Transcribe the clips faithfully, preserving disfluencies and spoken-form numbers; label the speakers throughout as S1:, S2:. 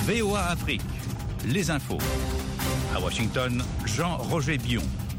S1: V O A Afrique, les infos. À Washington, Jean-Roger Bion.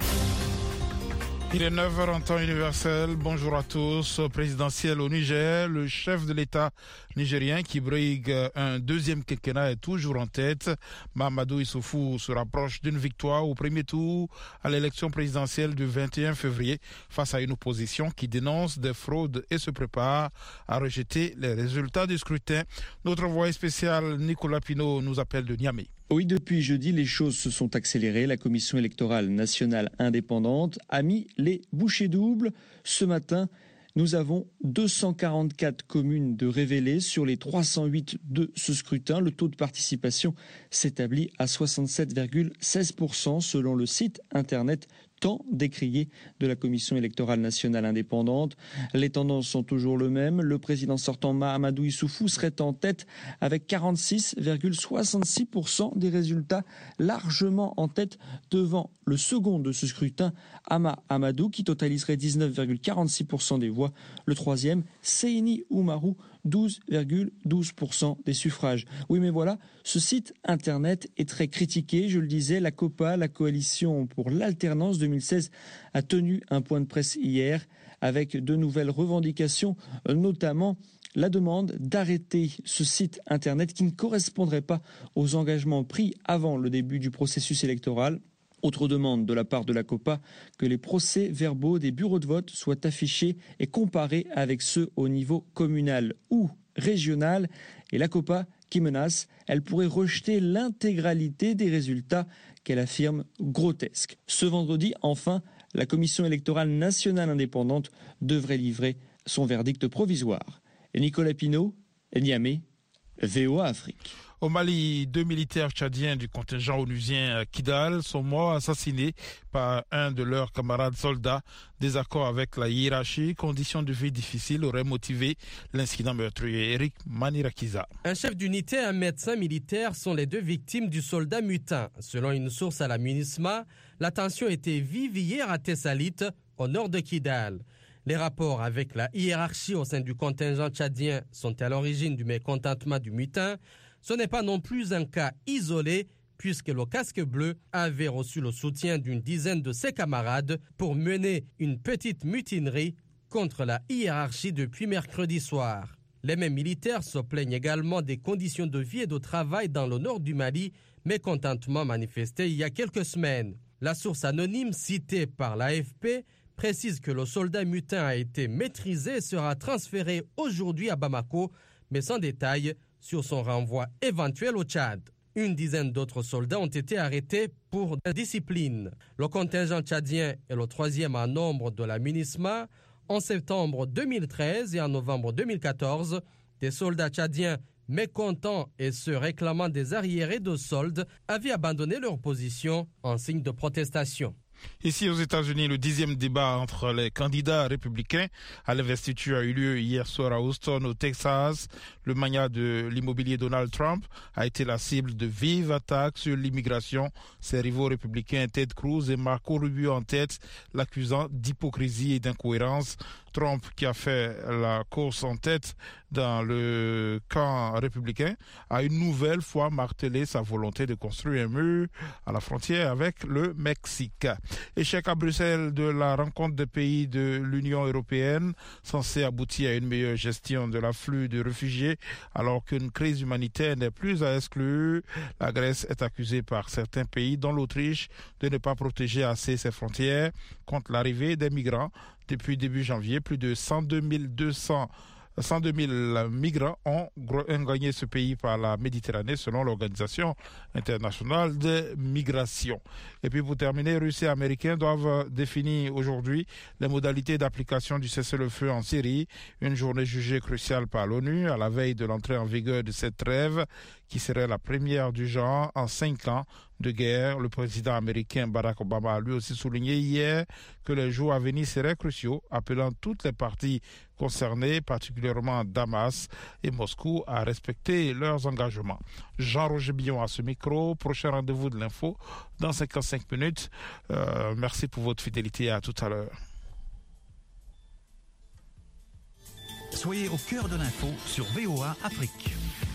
S2: Il est neuf heures en temps universel. Bonjour à tous. Présidentiel au Niger, le chef de l'État nigérien qui brigue un deuxième quinquennat est toujours en tête. Mahamadou Issoufou se rapproche d'une victoire au premier tour à l'élection présidentielle du vingt et un février face à une opposition qui dénonce des fraudes et se prépare à rejeter les résultats du scrutin. Notre envoyé spécial Nicolas Pinault nous appelle de Niamey.
S3: Oui, depuis jeudi, les choses se sont accélérées. La Commission électorale nationale indépendante a mis les bouchées doubles. Ce matin, nous avons deux cent quarante-quatre communes de révélées sur les trois cent huit de ce scrutin. Le taux de participation s'établit à soixante-sept virgule seize pour cent selon le site internet tant décrié de la Commission électorale nationale indépendante. Les tendances sont toujours les mêmes. Le président sortant Mahamadou Issoufou serait en tête avec quarante-six virgule soixante-six pour cent des résultats, largement en tête devant le second de ce scrutin, Ama Amadou, qui totaliserait dix-neuf virgule quarante-six pour cent des voix. Le troisième, Seyni Oumarou, douze virgule douze pour cent des suffrages. Oui, mais voilà, ce site internet est très critiqué. Je le disais, la COPA, la coalition pour l'alternance deux mille seize, a tenu un point de presse hier avec de nouvelles revendications, notamment la demande d'arrêter ce site internet qui ne correspondrait pas aux engagements pris avant le début du processus électoral. Autre demande de la part de la COPA, que les procès-verbaux des bureaux de vote soient affichés et comparés avec ceux au niveau communal ou régional. Et la COPA qui menace, elle pourrait rejeter l'intégralité des résultats qu'elle affirme grotesques. Ce vendredi, enfin, la Commission électorale nationale indépendante devrait livrer son verdict provisoire. Et Nicolas Pinault, Niamey, V O A Afrique.
S2: Au Mali, deux militaires tchadiens du contingent onusien Kidal sont morts assassinés par un de leurs camarades soldats. Désaccord avec la hiérarchie, conditions de vie difficiles auraient motivé l'incident meurtrier. Eric Manirakiza.
S4: Un chef d'unité et un médecin militaire sont les deux victimes du soldat mutin. Selon une source à la MINUSMA, la tension était vive hier à Tessalit, au nord de Kidal. Les rapports avec la hiérarchie au sein du contingent tchadien sont à l'origine du mécontentement du mutin. Ce n'est pas non plus un cas isolé, puisque le casque bleu avait reçu le soutien d'une dizaine de ses camarades pour mener une petite mutinerie contre la hiérarchie depuis mercredi soir. Les mêmes militaires se plaignent également des conditions de vie et de travail dans le nord du Mali, mécontentement manifesté il y a quelques semaines. La source anonyme citée par l'A F P précise que le soldat mutin a été maîtrisé et sera transféré aujourd'hui à Bamako, mais sans détail sur son renvoi éventuel au Tchad. Une dizaine d'autres soldats ont été arrêtés pour indiscipline. Le contingent tchadien est le troisième en nombre de la MINUSMA. En septembre deux mille treize et en novembre deux mille quatorze, des soldats tchadiens mécontents et ceux réclamant des arriérés de soldes avaient abandonné leur position en signe de protestation.
S2: Ici aux États-Unis, le dixième débat entre les candidats républicains à l'investiture a eu lieu hier soir à Houston, au Texas. Le magnat de l'immobilier Donald Trump a été la cible de vives attaques sur l'immigration. Ses rivaux républicains Ted Cruz et Marco Rubio en tête, l'accusant d'hypocrisie et d'incohérence. Trump, qui a fait la course en tête dans le camp républicain, a une nouvelle fois martelé sa volonté de construire un mur à la frontière avec le Mexique. Échec à Bruxelles de la rencontre des pays de l'Union européenne, censée aboutir à une meilleure gestion de l'afflux de réfugiés, alors qu'une crise humanitaire n'est plus à exclure. La Grèce est accusée par certains pays, dont l'Autriche, de ne pas protéger assez ses frontières contre l'arrivée des migrants. Depuis début janvier, plus de cent deux mille deux cents cent deux mille migrants ont gagné ce pays par la Méditerranée selon l'Organisation internationale de migration. Et puis pour terminer, Russes et Américains doivent définir aujourd'hui les modalités d'application du cessez-le-feu en Syrie, une journée jugée cruciale par l'ONU à la veille de l'entrée en vigueur de cette trêve qui serait la première du genre en cinq ans de guerre. Le président américain Barack Obama a lui aussi souligné hier que les jours à venir seraient cruciaux, appelant toutes les parties concernées, particulièrement Damas et Moscou, à respecter leurs engagements. Jean-Roger Bion à ce micro. Prochain rendez-vous de l'info dans cinquante-cinq minutes. Euh, merci pour votre fidélité et à tout à l'heure.
S1: Soyez au cœur de l'info sur V O A Afrique.